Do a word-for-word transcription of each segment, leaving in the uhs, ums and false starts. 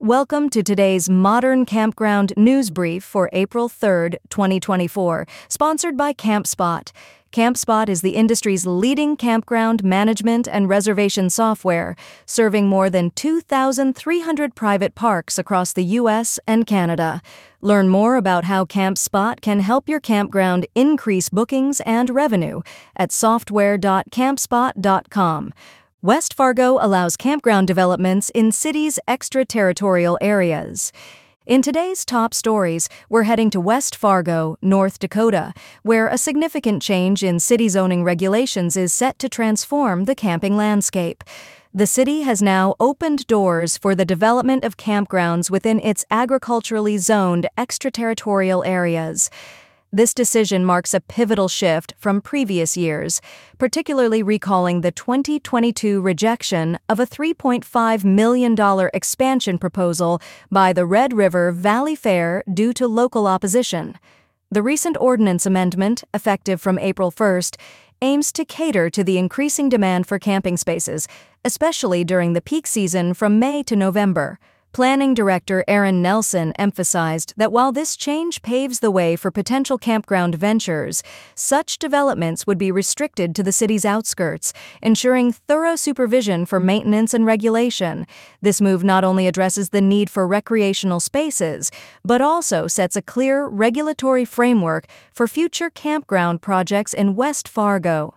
Welcome to today's Modern Campground News Brief for April third, twenty twenty-four, sponsored by CampSpot. CampSpot is the industry's leading campground management and reservation software, serving more than two thousand three hundred private parks across the U S and Canada. Learn more about how CampSpot can help your campground increase bookings and revenue at software dot campspot dot com. West Fargo allows campground developments in cities' extraterritorial areas. In today's top stories, we're heading to West Fargo, North Dakota, where a significant change in city zoning regulations is set to transform the camping landscape. The city has now opened doors for the development of campgrounds within its agriculturally zoned extraterritorial areas. This decision marks a pivotal shift from previous years, particularly recalling the twenty twenty-two rejection of a three point five million dollars expansion proposal by the Red River Valley Fair due to local opposition. The recent ordinance amendment, effective from April first, aims to cater to the increasing demand for camping spaces, especially during the peak season from May to November. Planning Director Aaron Nelson emphasized that while this change paves the way for potential campground ventures, such developments would be restricted to the city's outskirts, ensuring thorough supervision for maintenance and regulation. This move not only addresses the need for recreational spaces, but also sets a clear regulatory framework for future campground projects in West Fargo.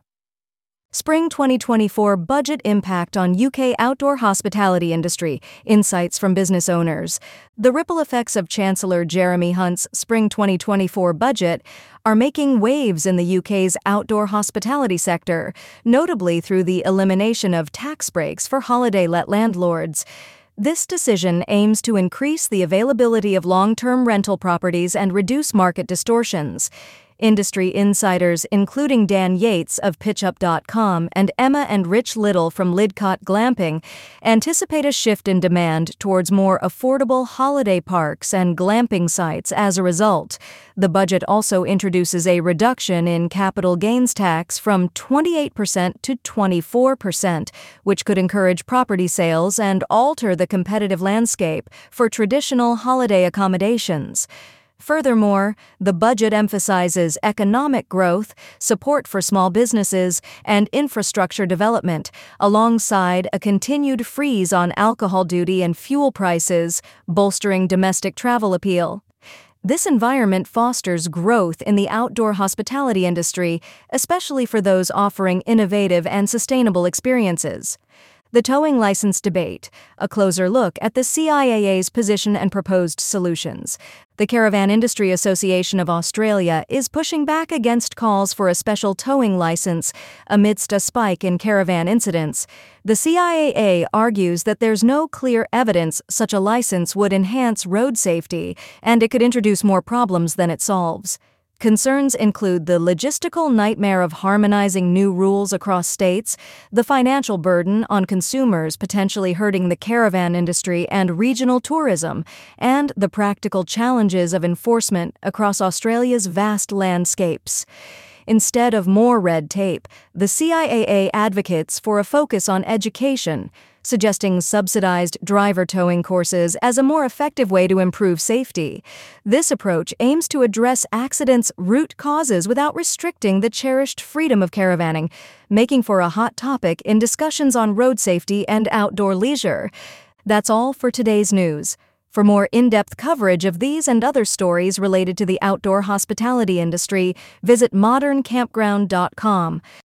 Spring twenty twenty-four budget impact on U K outdoor hospitality industry, insights from business owners. The ripple effects of Chancellor Jeremy Hunt's Spring twenty twenty-four budget are making waves in the U K's outdoor hospitality sector, notably through the elimination of tax breaks for holiday-let landlords. This decision aims to increase the availability of long-term rental properties and reduce market distortions. Industry insiders, including Dan Yates of pitch up dot com and Emma and Rich Little from Lidcott Glamping, anticipate a shift in demand towards more affordable holiday parks and glamping sites as a result. The budget also introduces a reduction in capital gains tax from twenty-eight percent to twenty-four percent, which could encourage property sales and alter the competitive landscape for traditional holiday accommodations. Furthermore, the budget emphasizes economic growth, support for small businesses, and infrastructure development, alongside a continued freeze on alcohol duty and fuel prices, bolstering domestic travel appeal. This environment fosters growth in the outdoor hospitality industry, especially for those offering innovative and sustainable experiences. The towing license debate, a closer look at the C I A A's position and proposed solutions. The Caravan Industry Association of Australia is pushing back against calls for a special towing license amidst a spike in caravan incidents. The C I A A argues that there's no clear evidence such a license would enhance road safety, and it could introduce more problems than it solves. Concerns include the logistical nightmare of harmonizing new rules across states, the financial burden on consumers potentially hurting the caravan industry and regional tourism, and the practical challenges of enforcement across Australia's vast landscapes. Instead of more red tape, the C I A A advocates for a focus on education, suggesting subsidized driver towing courses as a more effective way to improve safety. This approach aims to address accidents' root causes without restricting the cherished freedom of caravanning, making for a hot topic in discussions on road safety and outdoor leisure. That's all for today's news. For more in-depth coverage of these and other stories related to the outdoor hospitality industry, visit modern campground dot com.